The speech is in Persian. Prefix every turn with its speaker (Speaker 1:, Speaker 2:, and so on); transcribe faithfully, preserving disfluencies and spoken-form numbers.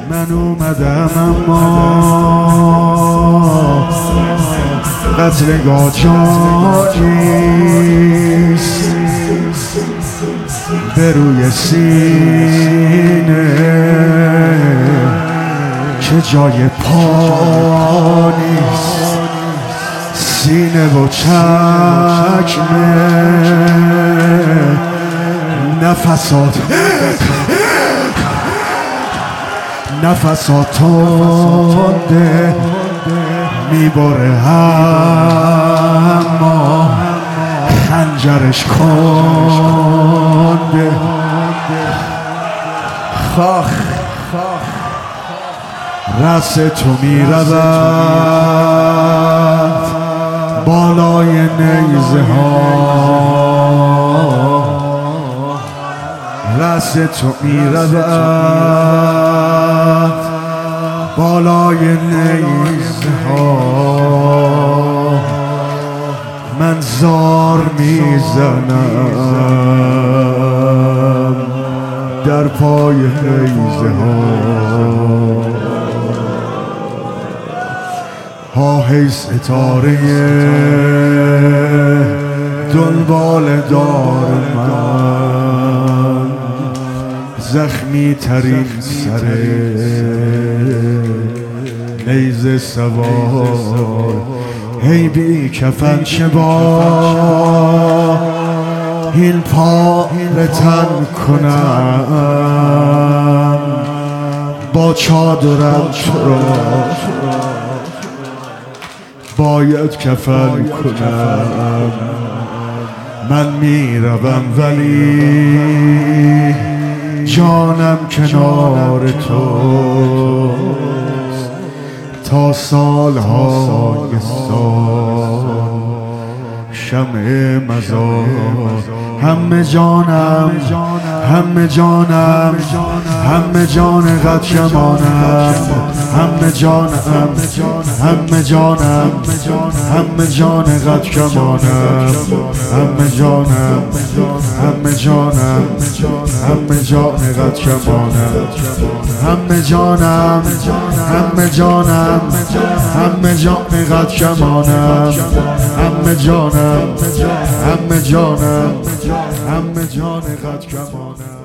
Speaker 1: من اومدم اما قتلگاه جاییست، به روی سینه که جای پا نیست، سینه و چکمه نفسات نفسات تنده میباره، اما خنجرش کنده. خاخ رس تو میرود بالای نیزه ها، رس تو میرود بالای نیزه ها. من زار میزنم در پای نیزه ها، ها هی ستاره دنبال دار من، زخمی ترین سر نیزه سوار، هی بی کفن چه با این پاره تن کنم، با چادرم چرا باید کفن کنم. من میروم ولی جانم کنار توست تا سالهای سال، شمع مزار. همه جانم همه جانم همه جان قد شمانم، همه جانم همه جانم همه جان قد شمانم، همه جانم همه جانم همه جان قد شمانم، همه جانم همه جانم همه جان قد شمانم، همه جانم همه جانم همه جان قد کمانم.